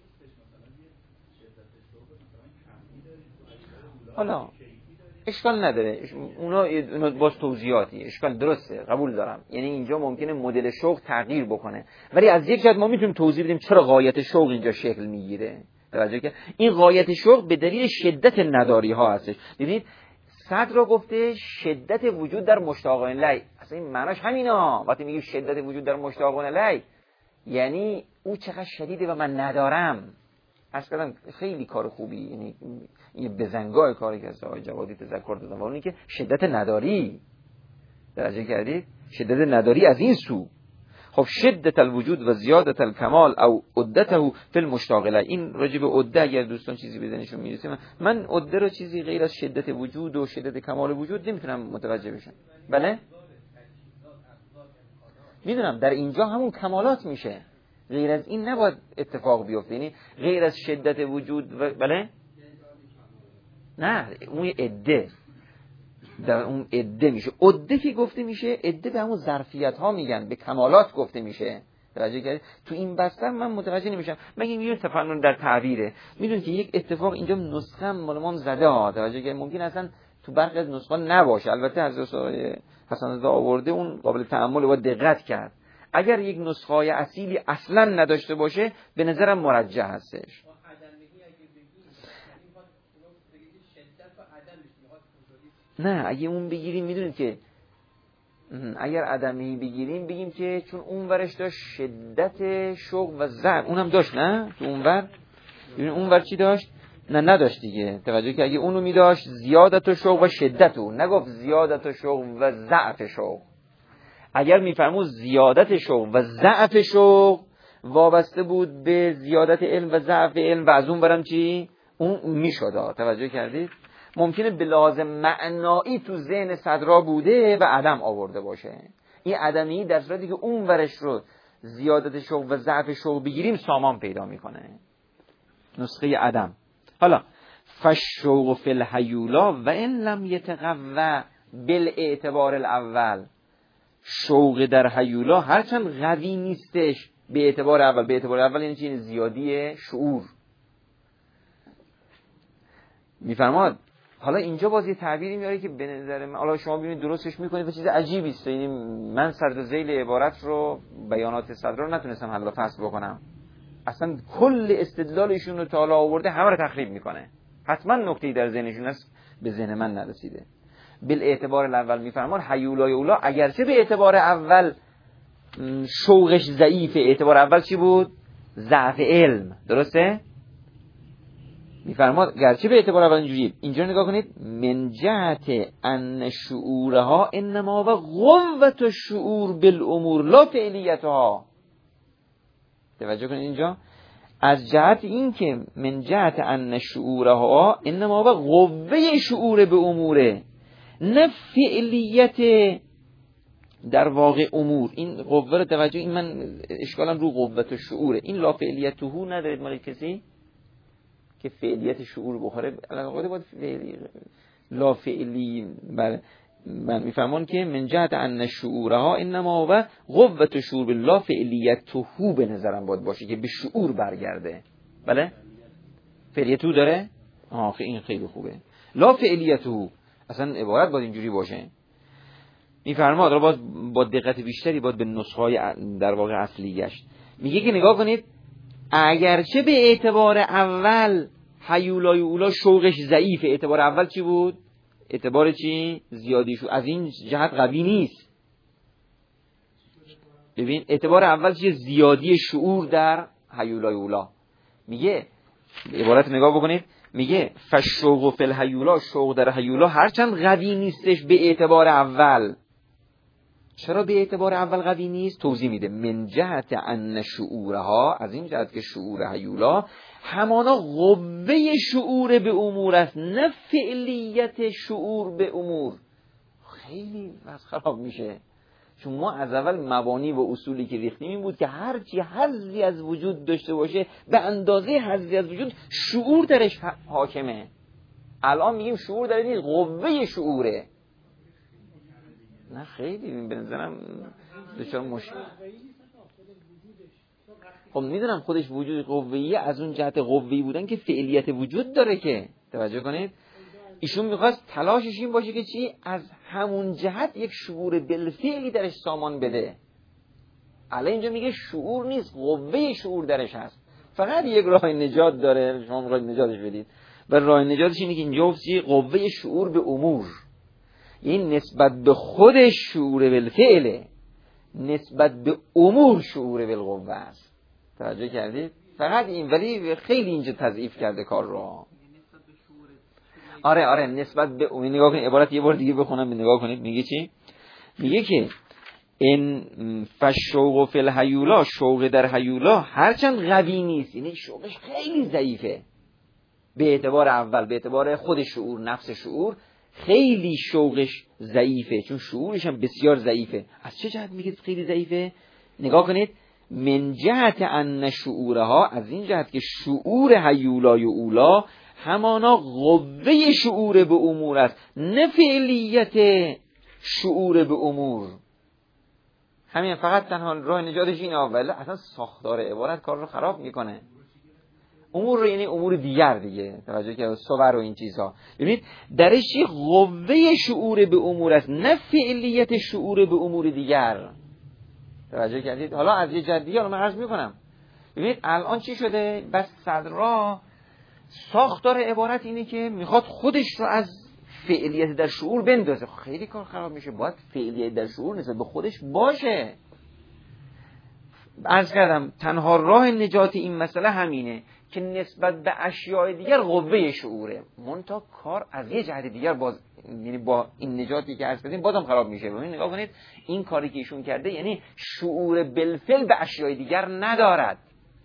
حالا اشکال نداره، اونا باز توضیحاتی، اشکال درسته، قبول دارم. یعنی اینجا ممکنه مدل شوق تغییر بکنه، ولی از یک جهت ما میتونیم توضیح بدیم چرا غایت شوق اینجا شکل میگیره. توجه که این غایت شوق به دلیل شدت نداری ها هستش. دیدید صدر را گفته شدت وجود در مشتاقان لی، اصلا این معناش همینا. وقتی میگیم شدت وجود در مشتاقان لی یعنی او چقدر شدیده و من ندارم. اصلا خیلی کار خوبی، یعنی این بزنگاه کاری که از آقای جوادی تذکر دادم، اونی که شدت نداری درجه کردید، شدت نداری از این سو. خب شدت الوجود و زیادت الکمال او عدته فی المشتاق لی، این راجع به عده اگر دوستان چیزی بدنشون میرسه، من عده رو چیزی غیر از شدت وجود و شدت کمال وجود نمیتونم متوجه بشم. بله میدونم در اینجا همون کمالات میشه، غیر از این نباید اتفاق بیفته. یعنی غیر از شدت وجود و بله نه، اون عده در اون عده میشه. عده که گفته میشه، عده به همون ظرفیت ها میگن، به کمالات گفته میشه. توجه کردید؟ تو این بستر من متوجه نمیشم، مگه یه تفنن در تعبیره. میدونید که یک اتفاق اینجا نسخه مال ما زده ها، توجه کردید؟ ممکن اصلا تو برخی از نسخه نباشه. البته حضرت حسن رضا آورده، اون قابل تأمل و دقت کرد. اگر یک نسخه اصیلی اصلا نداشته باشه به نظرم مرجح هستش. نه اگه اون بگیریم، میدونید که اگر عدمی بگیریم بگیم که چون اون ورش داشت شدت شوق و ضعف، اونم داشت نه تو اون ور، ببین اون ور چی داشت؟ نه نداشت دیگه. توجه که اگه اونو میداشت زیادت شوق و شدتو، نگفت زیادت شوق و ضعف شوق. اگر میفرمود زیادت شوق و ضعف شوق وابسته بود به زیادت علم و ضعف علم و از اون برم چی؟ اون میشد. توجه کردید؟ ممکنه به لازم معنایی تو ذهن صدرا بوده و عدم آورده باشه. این عدمی در صورتی که اون ورش رو زیادت شوق و ضعف شوق بگیریم سامان پیدا میکنه، نسخه عدم. حالا فالشوق فی الهیولا و ان لم یتقوى بالاعتبار الاول، شوق در هیولا هرچند قوی نیستش به اعتبار اول. به اعتبار اول یعنی چی؟ زیادی شعور. میفرماد حالا اینجا باز یه تعبیری میاره که به نظر من، حالا شما ببینید درستش میکنید و چیز عجیبی است. یعنی من سرد و ذیل عبارت رو، بیانات صدر رو نتونستم حل و فصل بکنم. اصلا کل استدلالشون رو تا حالا آورده همه رو تخریب میکنه. حتما نکته‌ای در ذهنشون هست به ذهن من نرسیده. بالاعتبار الاول میفرمان هیولای اولا، اگرچه به اعتبار اول شوقش ضعیفه. اعتبار اول چی بود؟ ضعف علم. درسته؟ میفرماد گرچه به اعتبار اول اینجوری، اینجا نگاه کنید، من جهت ان شعورها انما و قوت الشعور بالامور لا فعلیتها. توجه کنید اینجا از جهت این که من جهت ان شعورها انما و قوه شعور به اموره، نه فعلیت در واقع امور. این قوه رو توجه، این من اشکالم رو قوت و شعوره. این لا فعلیته ندارید مال کسی که فعلیت شعور بخوره، علاقه باید لا فعلی. من میفهمون که من جهت ان شعورها انما و قوت شعور بالله فعلیته به نظرم باید باشه که به شعور برگرده. بله فعلیته داره؟ این خیلی خوبه. لا فعلیته اصلا عبارت باید اینجوری باشه. میفرماد رو باز با دقت بیشتری باید به نسخه‌های در واقع اصلی گشت. میگه که نگاه کنید، اگرچه به اعتبار اول هیولای اولا شوقش ضعیف، اعتبار اول چی بود؟ اعتبار چی؟ زیادیشو از این جهت قوی نیست. ببین اعتبار اول چیه؟ زیادی شعور در هیولای اولا. میگه عبارت نگاه بکنید، میگه فالشوق فی الهیولا، شوق در هیولا هرچند قوی نیستش به اعتبار اول. چرا به اعتبار اول قوی نیست؟ توضیح میده. من جهت ان شعورها، از این جهت که شعور هیولا همانا قوه شعور به امور است، نه فعلیت شعور به امور. خیلی وضع خراب میشه، چون ما از اول مبانی و اصولی که ریختیم این بود که هرچی حظی از وجود داشته باشه به اندازه حظی از وجود شعور درش حاکمه. الان میگیم شعور در این قوه شعوره. نه خیلی به نظرم دچار مشکل. خب میدونم خودش وجود قوه‌ایه، از اون جهت قوه‌ای بودن که فعلیت وجود داره که توجه کنید ایشون میخواست تلاشش این باشه که چی؟ از همون جهت یک شعور بالفعلی درش سامان بده. الان اینجا میگه شعور نیست، قوه شعور درش هست. فقط یک راه نجات داره، شما میخواید نجاتش بدید. و راه نجاتش اینه که اینجا چی؟ قوه شعور به امور. این نسبت به خودش شعور بالفعله، نسبت به امور شعور بالقوه است. توجه کردید؟ فقط این، ولی خیلی اینجا تضعیف کرده کار رو. آره نسبت به امور. نگاه کنید عبارت یه بار دیگه بخونم، نگاه کنید میگه چی؟ میگه که این فشوق فی الهیولا، شوق در هیولا هرچند قوی نیست، یعنی شوقش خیلی ضعیفه به اعتبار اول، به اعتبار خود شعور، نفس شعور خیلی شوقش ضعیفه، چون شعورش هم بسیار ضعیفه. از چه جهت میگه خیلی ضعیفه؟ نگاه کنید، من جهت ان شعورها، از این جهت که شعور هیولای اولا همانا قوه شعور به امور است، نه فعلیت شعور به امور. همین فقط تنها راه نجاتش اینه، ولی اصلا ساختار عبارت کار رو خراب میکنه. امور رو یعنی امور دیگر دیگه، توجه که صور و این چیزها. ببینید درش قوه شعور به امور است، نه فعلیت شعور به امور دیگر. توجه کردید؟ حالا از یه جهت دیگه من عرض میکنم. ببینید الان چی شده؟ بس صدرا ساختار عبارت اینه که میخواد خودش رو از فعلیت در شعور بندازه. خیلی کار خراب میشه. باید فعلیت در شعور نسبت به خودش باشه. عرض کردم تنها راه نجات این مسئله همینه که نسبت به اشیاء دیگر قوه شعوره. منتها کار از یه جهت دیگر باز، یعنی با این نجاتی که عرض کردیم بازم خراب میشه. ببین نگاه کنید این کاری که ایشون کرده یعنی شعور بالفعل به اشیاء دیگر ندارد.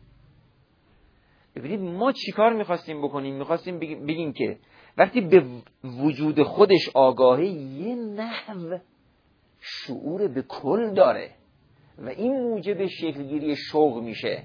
ببینید ما چیکار میخواستیم بکنیم؟ میخواستیم بگیم که وقتی به وجود خودش آگاهی یه نحو شعور به کل داره و این موجب شکلگیری شوق میشه.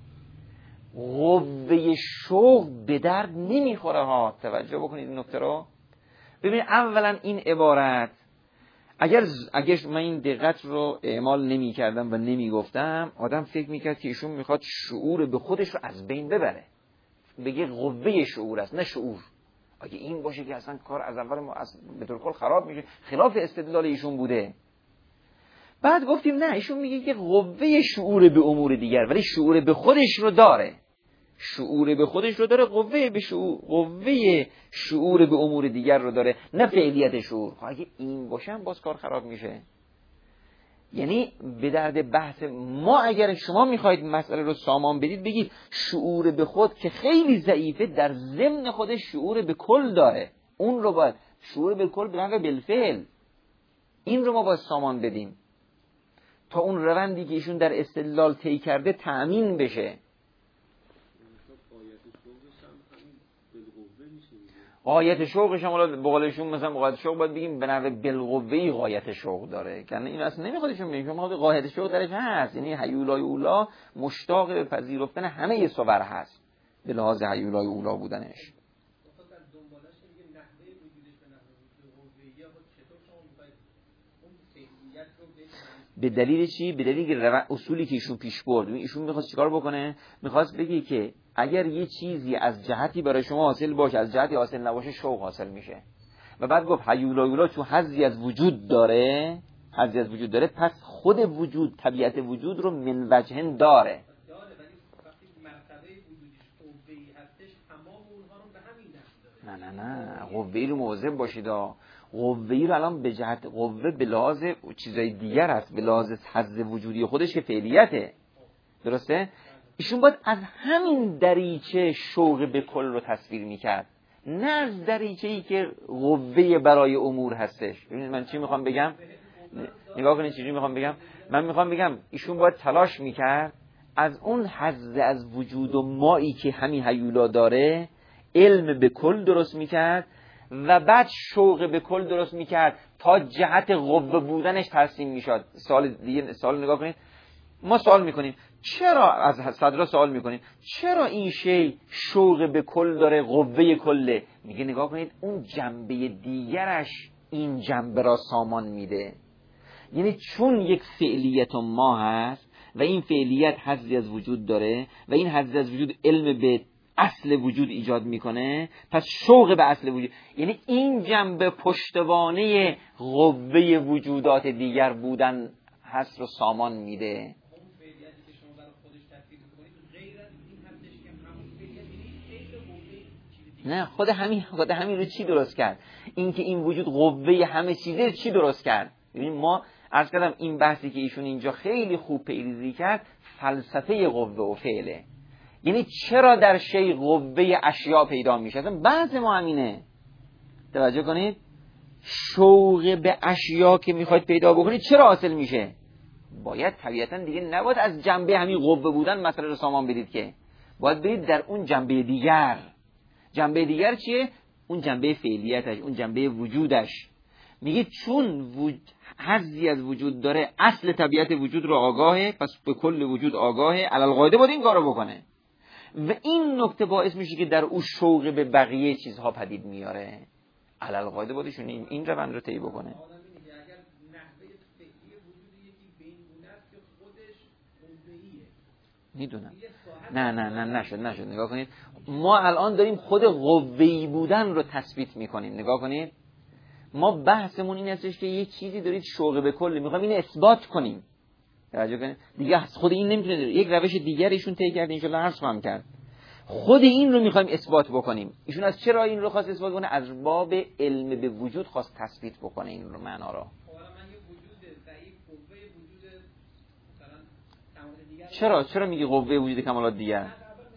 قوه شوق به درد نمیخوره ها. توجه بکنید این نکته رو. ببینید اولا این عبارت اگر من این دقت رو اعمال نمی کردم و نمی گفتم، آدم فکر میکرد که ایشون میخواد شعور به خودش رو از بین ببره، بگه قوه شعور است نه شعور. اگه این باشه که اصلا کار از اول ما به طور کل خراب میشه، خلاف استدلال ایشون بوده. بعد گفتیم نه، ایشون میگه که قوه شعور به امور دیگر، ولی شعور به خودش رو داره. شعور به خودش رو داره، قوه شعور به امور دیگر رو داره، نه فعلیت شعور. اگه این باشه باز کار خراب میشه. یعنی به درد بحث ما اگر شما میخواید مسئله رو سامان بدید، بگید شعور به خود که خیلی ضعیفه در ضمن خودش شعور به کل داره. اون رو باید شعور به کل به نحو بالفعل، این رو ما باید سامان بدیم تا اون روندی که ایشون در استدلال طی کرده تأمین بشه. غایت شوقش هم به قولشون مثلا غایت شوق باید بگیم به نحو بالقوه‌ای غایت شوق داره، یعنی این اصلا نمیخوادشون بگیم شما غایت شوق درش هست، یعنی هیولای اولا مشتاق به پذیرفتن همه صور هست به لحاظ هیولای اولا بودنش. به دلیل چی؟ به دلیل که اصولی که ایشون پیش برد. ایشون میخواست چیکار بکنه؟ میخواست بگه که اگر یه چیزی از جهتی برای شما حاصل باشه، از جهتی حاصل نباشه، شوق حاصل میشه. و بعد گفت هیولایولا چون حظی از وجود داره، پس خود وجود، طبیعت وجود رو من وجهن داره. وقتی مرتبه وجودش قوه‌ای هستش، تمام اونها رو به همین نحو داره. نه قوه‌ای رو مواظب باشید. قوه‌ای رو الان به جهت قوه به لحاظ چیزای دیگر هست، به لحاظ حظ وجودی خودش که فعلیته. درسته؟ ایشون باید از همین دریچه شوق به کل رو تصویر میکرد، نه از دریچه‌ای که قوه برای امور هستش. ببینید من چی میخوام بگم؟ نگاه کنید چیزی میخوام بگم. من میخوام بگم ایشون باید تلاش میکرد از اون حظ از وجود و مایی که همین هیولا داره علم به کل درست میکرد و بعد شوق به کل درست میکرد تا جهت قوه بودنش ترسیم میشد. سوال نگاه کنید. ما سوال میکنیم چرا، از صدرا سوال میکنیم چرا این شی شوق به کل داره، قوه کله؟ میگه نگاه کنید اون جنبه دیگرش این جنبه را سامان میده. یعنی چون یک فعلیت ما هست و این فعلیت حظی از وجود داره و این حظی از وجود علم به اصل وجود ایجاد میکنه، پس شوق به اصل وجود، یعنی این جنبه پشتوانه قوه وجودات دیگر بودن هست رو سامان میده. نه خود همین رو چی درست کرد؟ اینکه این وجود قوه همه چیزه چی درست کرد؟ ببین ما عرض کردم این بحثی که ایشون اینجا خیلی خوب پیریزی کرد فلسفه قوه و فعله. یعنی چرا در شی قوه اشیا پیدا میشه؟ اصلا بحث ما همینه. توجه کنید، شوق به اشیا که میخواید پیدا بکنید چرا حاصل میشه؟ باید طبیعتا دیگه نباید از جنبه همین قوه بودن مسئله رو سامان بدید، که باید برید در اون جنبه دیگر. جنبه دیگر چیه؟ اون جنبه فعلیتش، اون جنبه وجودش. میگه چون حظی از وجود داره، اصل طبیعت وجود رو آگاهه، پس به کل وجود آگاهه، علالقاعده باید این کارو بکنه و این نکته باعث میشه که در او شوق به بقیه چیزها پدید میاره. علالقاعده بایدشون این روند رو طی بکنه. میدونم. نه نشد. نگاه کنید، ما الان داریم خود قوه‌ای بودن رو تثبیت میکنیم. نگاه کنید، ما بحثمون این هستش که یه چیزی دارید شوق به کل، میخوایم اینو اثبات کنیم. توجه کنید، دیگه خود این نمیتونه، یک روش دیگر ایشون طی کرده، ان شاء الله عرض خواهم کرد. خود این رو میخوایم اثبات بکنیم. ایشون از چرا این رو خواست اثبات کنه؟ از باب علم به وجود خواست تثبیت بکنه این رو، معنا رو. چرا میگی قوه وجود کمالات دیگر؟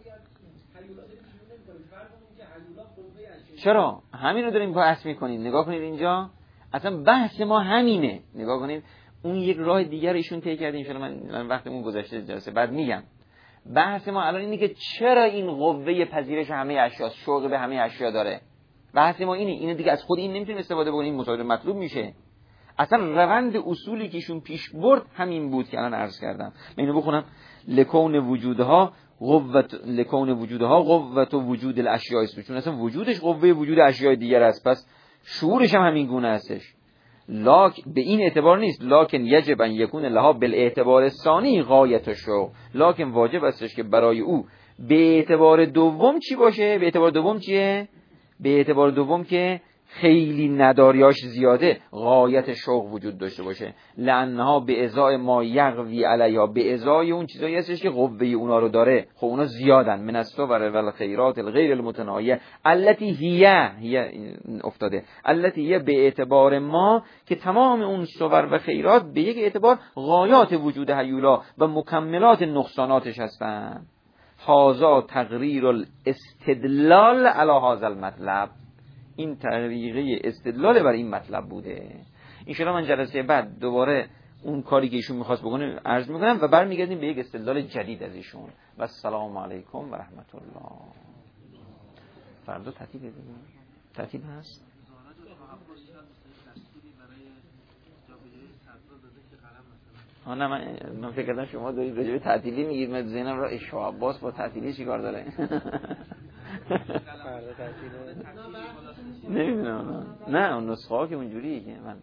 چرا؟ همین رو داریم بحث میکنیم. نگاه کنید اینجا اصلا بحث ما همینه. نگاه کنید اون یک راه دیگر ایشون طی کرده، ان شاء الله من وقتمون گذشته جلسه بعد میگم. بحث ما الان اینه که چرا این قوه پذیرش همه اشیا، شوق به همه اشیا داره. بحث ما اینه دیگه، از خود این نمیتونیم استفاده بکنیم، مساعد مطلوب میشه. اصلا روند اصولی که ایشون پیش برد همین بود که الان عرض کردم. من اینو بخونم: لکون وجودها قوت و وجود الاشیاء است. چون اصلا وجودش قوه وجود اشیاء دیگر است، پس شعورش هم همین گونه هستش. به این اعتبار نیست، لکن یجب ان یکون لها بالاعتبار الثانی غایت الشوق، لکن واجب استش که برای او به اعتبار دوم چی باشه؟ به اعتبار دوم چیه؟ به اعتبار دوم که خیلی نداریاش زیاده، غایت شوق وجود داشته باشه. لانها به ازای ما یغوی علیها، به ازای اون چیزایی هستش که قوه اونا رو داره. خب اونا زیادن، من الصور والخیرات الغیر المتناهیه التي هی افتاده، التي هی به اعتبار ما، که تمام اون صور و خیرات به یک اعتبار غایات وجود هیولا و مکملات نقصاناتش هستن. هذا تقریر الاستدلال علی هذا المطلب، این طریقه استدلال بر این مطلب بوده. انشاءالله من جلسه بعد دوباره اون کاری که ایشون میخواست بکنه عرض میکنم و برمیگردیم به یک استدلال جدید از ایشون. و السلام علیکم و رحمت الله. فردا تعطیل هست؟ نه من فکر کردم شما دارید راجع به تعطیلی میگید. من ذهنم را شاه عباس با تعطیلی چیکار داره؟ نمیدونم. نه اون نسخه ها که اونجوریه که من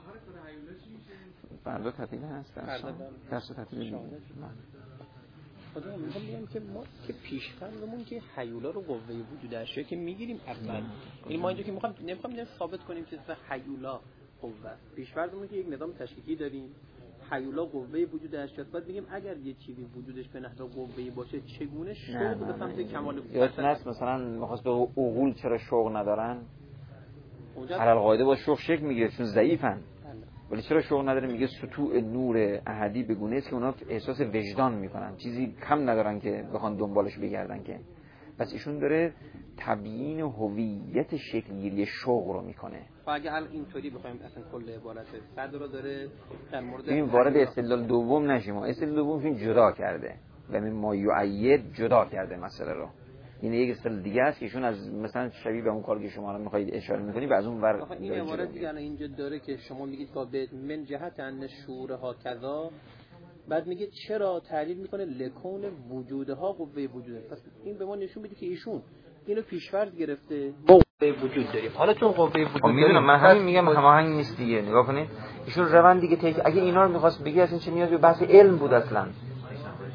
فردا تعطیل هست، درس تعطیل خدا میگم که ما که پیش‌فرضمون که هیولا رو قوه وجود اشیا که میگیریم اصلا، این ما اینجا که نمیخوام ثابت کنیم که هیولا قوه است. پیش‌فرضمون که یک نظام تشکیکی داریم، هیولا قوه وجود اشیا است. بعد بگیم اگر یه چیزی وجودش به نحو قوه‌ای باشه چگونه شوق به سمت کمال یادتون هست مثلا می‌خواست به عقول چرا شوق ندارن؟ علالقاعده با شوق شکل میگیره چون ضعیفن. ولی چرا شوق نداره؟ میگه سطوع نور احدی به گونه است که اونا احساس وجدان میکنن، چیزی کم ندارن که بخوان دنبالش بگردن. که پس ایشون داره تبیین هویت شکلگیری شوق رو میکنه. اگه حالا اینطوری بخوایم اصلا کل عبارت صدر رو داره در مورد این وارد استدلال دوم نشیم. استدلال دومشون جدا کرده و من ما یعید جدا کرده مسئله رو. این یک استدلال دیگه است که ایشون از مثلا شبیه به اون کاری که شما الان میخواید اشاره میکنید و از اون ور این عبارت دیگه الان اینجا داره که شما میگید با من جهت ان شعورها کذا، بعد میگه چرا تعریف میکنه لکون وجودها قوه وجوده. پس این به ما نشون میده که ایشون اینو پیش‌فرض گرفته قوه وجود داریم. حالا چون قوه وجود داریم، میدونم من همین میگم هماهنگ نیست دیگه. نگاه کنید ایشون روند دیگه اگه اینا رو میخواست بگی اصلا چه نیازی به بحث علم بود اصلا.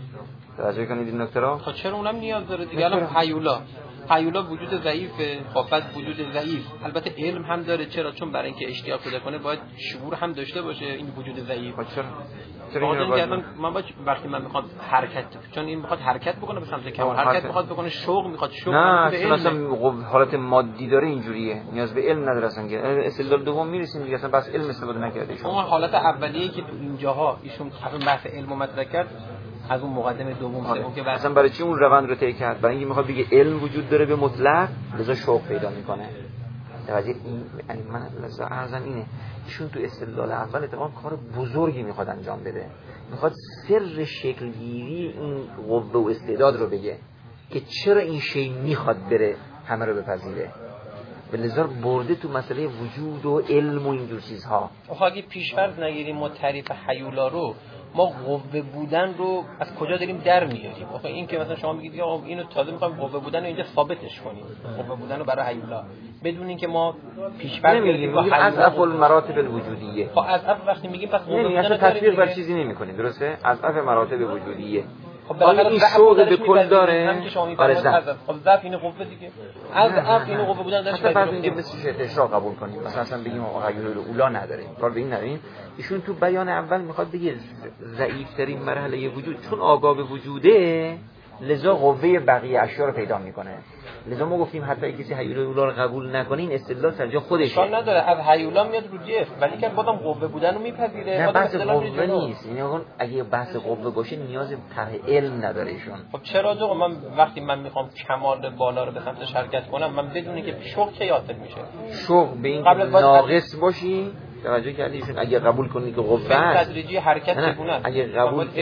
توجه کنید این نکته رو. خب چرا اونم نیاز داره دیگه؟ الان هیولا وجود ضعیفه، خافت وجود ضعیف، البته علم هم داره. چرا؟ چون برای اینکه اشتیاق پیدا کنه باید شعور هم داشته باشه این وجود ضعیف. چرا من وقتی من میخوام حرکت، چون این میخواد حرکت بکنه به سمت کمال، حرکت میخواد بکنه، شوق میخواد، شوق نه چون اصلا حالت مادی داره اینجوریه، نیاز به علم نداره اصلا. استدلال دوم میرسیم دیگه، اصلا بس علم استفاده نکرده ایشون. اون حالت اولیه‌ای که تو اینجاها ایشون اصلا بحث علم مطرح کرد از اون مقدمه دوم سوم که اصلا برای چی اون روند رو طی کرد؟ برای اینکه میخواد بگه علم وجود داره به مطلق، لذا شوق پیدا میکنه. توجه این یعنی من لذا ارزم اینه، ایشون تو استدلال اول اتفاقا کار بزرگی میخواد انجام بده، میخواد سر شکلگیری این قوه و استعداد رو بگه که چرا این شی میخواد بره همه رو بپذیره، به لذا برده تو مسئله وجود و علم و اینجور چیزها. اگه پیش‌فرض نگیریم ما تعریف هیولا رو، ما قوه بودن رو از کجا داریم در میاریم؟ آخه این که مثلا شما میگید آقا اینو تازه میخوایم قوه بودن رو اینجا ثابتش کنیم، قوه بودن رو برای هیولا، بدون اینکه ما پیش‌فرض نمیگیم از افعال مراتب الوجودیه. خب از اف وقتی میگیم پس قوه بودن اصلا تطبیق بر چیزی نمی‌کنیم، درسته؟ از اف مراتب وجودیه. خب این شوق به کل داره. آره خب ضعف این قوه دیگه، از اف این قوه بودن داشت. مثلا فرض اینکه مثل اشراق قبول کنیم، مثلا بگیم آقا غیور اولا نداریم، کار به این نداریم. ایشون تو بیان اول میخواد بگه ضعیف‌ترین مرحله وجود چون آگاه به وجوده، لذا قوه بقیه اشیاء رو پیدا میکنه. لذا ما گفتیم حتی کسی هیولا اولا رو قبول نکنه این استدلال سر جا خودشه. اشکال نداره، از هیولا میاد رو جسم ولی که بازم قوه بودن رو میپذیره. نه بحث قوه نیست، یعنی اگه بحث قوه باشه نیاز به طرح علم نداره ایشون. خب چرا جو من وقتی من میخوام کمال بالا رو به سمت شرکت کنم، من بدونی که شوق چه حاصل میشه؟ شوق به این ناقص باشی. توجه کردیشون اگه قبول کنید که قوه است تدریجی حرکت چگونه است، اگه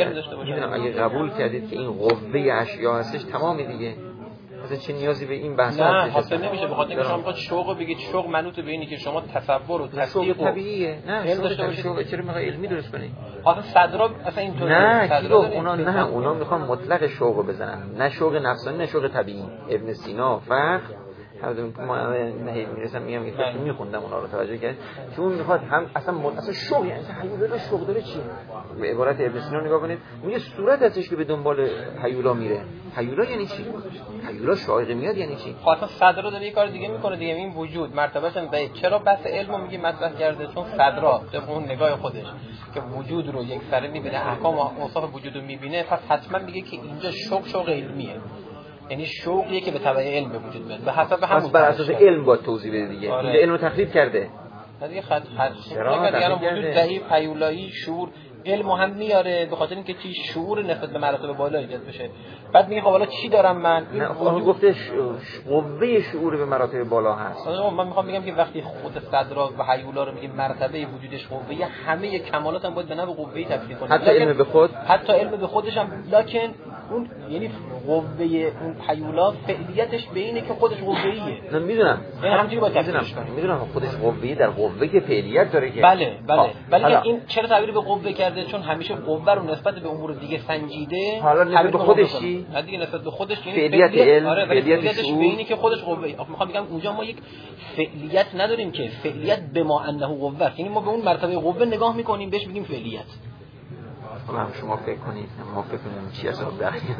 قبول کردید که این قوه اشیا هستش تمام دیگه، اصلا چه نیازی به این بحث هست؟ نه حاصل نمیشه. بخاطر اینکه شما میخواد شوق بگید، شوق منوط به اینی که شما تصور و تصدیق طبیعیه. نه شوق چرا میخوای علمی درست کنی؟ اصلا صدرا اصلا اینطوری نه اونا میخوان مطلق شوق بزنن، نه شوق نفسانی نه شوق طبیعی. ابن سینا فرق ما میرسم میگم که خودم میخوندم اونا رو توجه کرد چون میخواد هم اصلا شوق، یعنی هیولا شوق داره چی؟ به عبارت ابن سینا نگاه کنید میگه صورت ازش که به دنبال هیولا میره. هیولا یعنی چی؟ هیولا شایقه میاد یعنی چی؟ خاطر صدرا داره یه کار دیگه میکنه دیگه، این وجود مرتبهش هم ضعیف. چرا بحث علمو میگه مطرح کرده؟ چون صدرا طبق اون نگاه خودش که وجود رو یک سره میبینه، احکام و اوصاف وجود رو میبینه، پس حتما میگه که اینجا شوق علمیه، یعنی شوقیه که به تبع علم به وجود میاد. به حسب همون بر اساس علم با توضیح بده دیگه. این علم رو تخریب کرده. دیگه دیگه وجود ضعیف، هیولایی، شعور، علم هم میاره به خاطر اینکه چی؟ شعور نسبت به مراتب بالا ایجاد بشه. بعد میگه خب حالا چی دارم من؟ این گفته قوه شعور به مراتب بالا هست. من میخوام بگم که وقتی خود صدرا و هیولا رو میگه مرتبه وجودش قوه، همه کمالات هم باید به نوع قوه‌ای تفسیر کنه. حتی علم به خود، حتی علم به خودش هم، لکن اون یعنی قوه اون هیولا فعلیتش به اینه که خودش قوه‌ایه. من میدونم. یعنی همینجوری باید تفسیرش کنیم. میدونم خودش قوه‌ای در قوه که فعلیت داره که بله. ولی این چرا تعبیر به قوه کرده؟ چون همیشه قوه رو نسبت به امور دیگه سنجیده. حالا نسبت به خودش چی؟ نه دیگه نسبت به خودش یعنی فعلیت علم، فعلیتش به اینه که خودش قوه. میخوام بگم اونجا ما یک فعلیت نداریم که فعلیت به ما انه قوه است، یعنی ما به اون مرتبه قوه نگاه میکنیم بهش میگیم فعلیت. حالا شما فکر کنید، ما فکر کنیم چی هست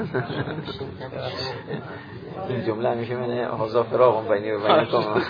این جمله همیشه من هزا فراغم بینی و بین کام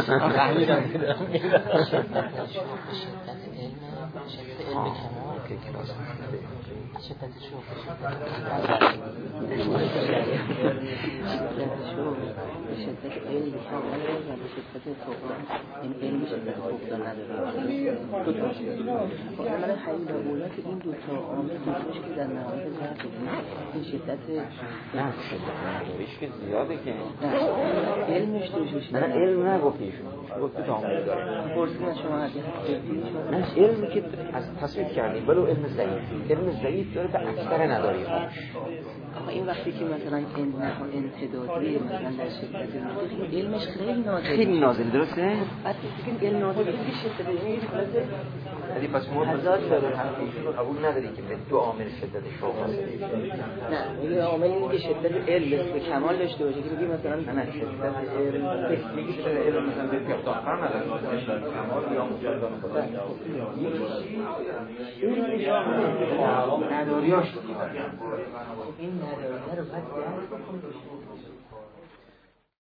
که زیاده که علمش دوشش نه علم نگفتیشون گفتی تعامل داره پرسیدن شما نه علمی که از تصویر کردیم ولو علم ضعیف داره به اکثر نداری. آقا این وقتی که مثلا انتدادی مثلا در شدت علمش خیلی نازله درسته؟ بعد که علم نازله دیگه شدت ولی پس ما حرفیشون رو قبول نداری که به دو عامل شدت شوق هست. نه یه عامل اینه که شدت علم به کمال داشته باشه که بگی مثلا نه شدت علم میگه شدت علم مثلا به پیفتاخر نداره کمال یا مجرد خدا نداریاش این نداریه رو باید درک بکنیم